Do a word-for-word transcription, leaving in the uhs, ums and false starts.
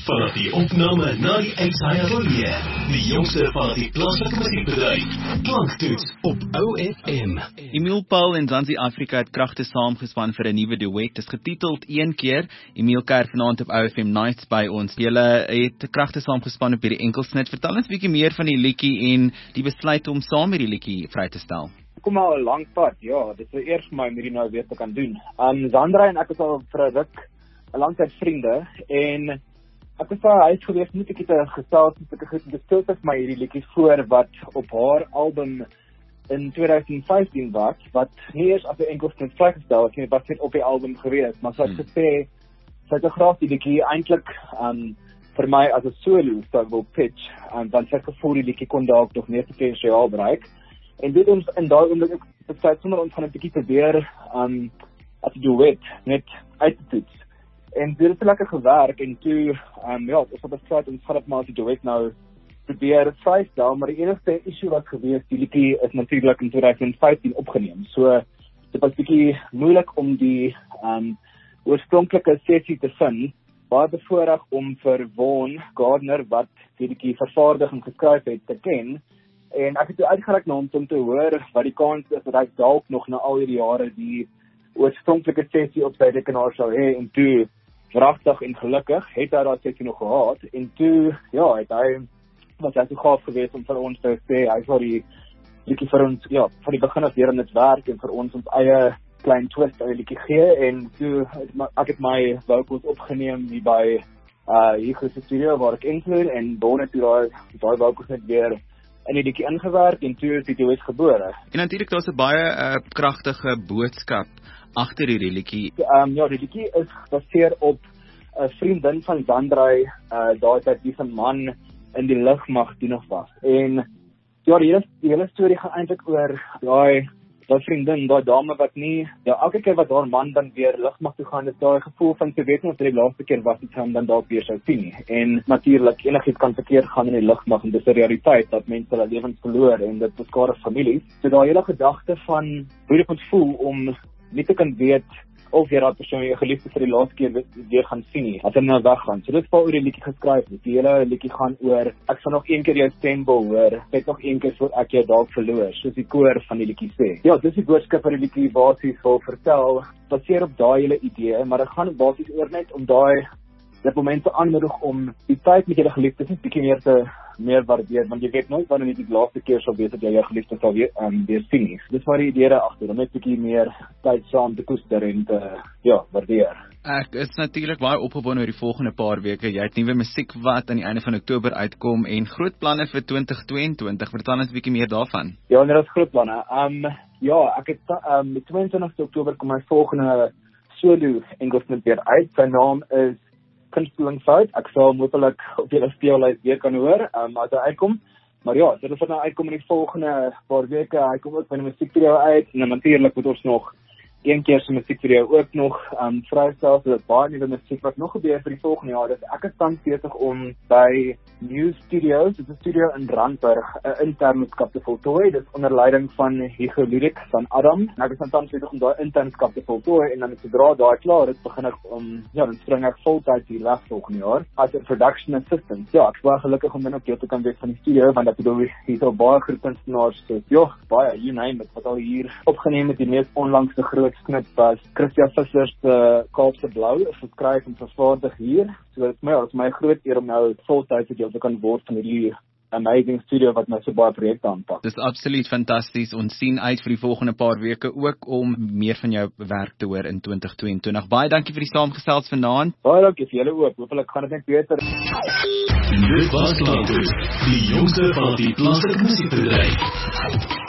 vanaf die opname na die uitsaai ronde. Die jongste van die plaaslike musiekbedryf. Klanktoets op O F M. Emile Paul en Zanzi Afrika het kragte saamgespan vir 'n nuwe duet. Dit is getiteld Een keer. Emile kuier vanaand op O F M Nights by ons. Julle het kragte saamgespan op hierdie enkelsnit. Vertel ons 'n bietjie meer van die liedjie en die besluit om saam hierdie liedjie vry te stel. Kom al 'n lang pad, ja, dit is eers vir my om hierdie nou weer te kan doen. Um, Zandra en ek is al vir 'n ruk, 'n lang tyd vriende, en ek was daar huis gewees, moet ek het gesels, moet ek het gestel vir my hierdie liedjie voor, wat op haar album in twintig vyftien was, wat nie eers as 'n enkelsnit vrygestel het nie, wat net op die album gewees, maar so ek hmm. gesê, sy het 'n graag die liedjie eintlik, um, vir my as 'n solo, so ek wil pitch, um, want sy het gevoel die liedjie kon dalk nog meer potensiaal bereik. En dit ons in daai oomblik ook besluit sonder ons gaan 'n bietjie probeer um as 'n duet net uit te toets. En dit het lekker gewerk en toe um ja, ons het besluit ons gaan dit maar as 'n duet nou probeer vrystel, maar die enigste issue wat gewees, die liedjie is natuurlik in twintig vyftien opgeneem. So dit was bietjie moeilik om die um oorspronklike sessie te vind. Baie bevoorreg om vir Vaughan Gardner wat die liedjie vervaardig en geskryf het te ken. En ek het toe uitgereik na hom om te hoor wat die kans is dat hy dalk nog na al hierdie jare die oorspronklike sessie op sy rekenaar sou hê, en toe wragtig en gelukkig het hy daai sessie nog gehad, en toe, ja, het hy, was hy so gaaf geweest om vir ons te sê, hy sal die liedjie vir ons, ja, van die begin af weer in dit werk, en vir ons ons eie klein twist aan die liedjie gee, en toe, ek het my vocals opgeneem hier by, uh, hier grootste studio waar ek include, en Vaughan het toe daai, daai vocals net weer in die liedjie ingewerk en toe is die duet gebore. En natuurlik daar's 'n baie uh, kragtige boodskap agter hierdie liedjie. Um, ja, die liedjie is gebaseer op 'n uh, vriendin van Zandrai, uh, daai tyd wie van man in die lugmag die nog was. En ja, die hele, die hele storie gaan eintlik oor daai daai vriendin, daai dame wat nie, ja, elke keer wat haar man dan weer lugmag toe gaan, is daai gevoel van te weet nie of dit die laaste keer was dit hom dan dalk weer sou sien nie. En natuurlik enigiets kan verkeerd gaan in die lugmag, en dis 'n realiteit dat mense hulle lewens verloor en dit beskadig families. So daai hele gedagte van hoe dit moet voel om nie te kan weet of jy daai persoon jou geliefde vir die laaste keer weer gaan sien nie, as hy nou weggaan. So dit is waaroor die liedjie geskryf is. Die hele liedjie gaan oor, ek sal nog een keer jou stem hoor, net nog een keer voor ek jou dalk verloor, soos die koor van die liedjie sê. Ja, dis die boodskap wat die liedjie basies wil vertel, baseer op daai hele idee, maar dit gaan basies oor net om daai dit moment te aanmoedig om die tyd met jou geliefdes net bietjie meer te meer waardeer, want jy weet nooit wanneer jy die laaste keer sal weet dat jy jou geliefde sal weer um, weer sien nie. Dis maar die idee daar agter, om net bietjie meer tyd saam te koester en te ja, waardeer. Ek is natuurlik baie opgewonde oor die volgende paar weke. Jy het nuwe musiek wat aan die einde van Oktober uitkom en groot planne vir twintig tweeëntwintig. Vertel ons 'n bietjie meer daarvan. Ja, dit is groot planne. Um ja, ek het um die tweeëntwintigste Oktober kom my volgende solo enkelsnit weer uit. Sy naam is Kunsteling-fout. Ek sal moontlik op julle speellys weer kan hoor, um, as hy uitkom. Maar ja, dit is nou uitkom in die volgende paar weke. Hy kom ook met 'n musiekvideo uit, en natuurlik moet ons nog een keer se musiekvideo ook nog um, vrystel, so dit baie nuwe musiek wat nog gebeur vir die volgende jaar. Dus ek is tans besig om by New Studios, dit is 'n studio in Randburg, 'n internskap te voltooi. Dit is onder leiding van Hugo Ludik van Adam. En ek is dan tans besig om daai internskap te voltooi, en dan sodra daai klaar is, begin ek om, ja, dan spring ek voltyds hier weg volgende jaar as 'n production assistant. Ja, ek is baie gelukkig om dan ook deel te kan wees van die studio, want ek bedoel, hier is al baie groot kunstenaars, so ja, baie, you name it, wat al hier opgeneem het. Die mees onlangse groot snit was Christian Visser se Kaapse Blou, is geskryf en vervaardig hier. So dit is my, dit is my groot eer om nou voltyds deel te kan word van hierdie amazing studio wat nou so baie projekte aanpak. Dis absoluut fantasties. Ons sien uit vir die volgende paar weke ook om meer van jou werk te hoor in twintig tweeëntwintig. Baie dankie vir die saamgestels vanaand. Baie dankie vir julle ook. Hoopelik gaan dit net beter. Dit was Klanktoets, die jongste van die plaaslike musiekbedryf.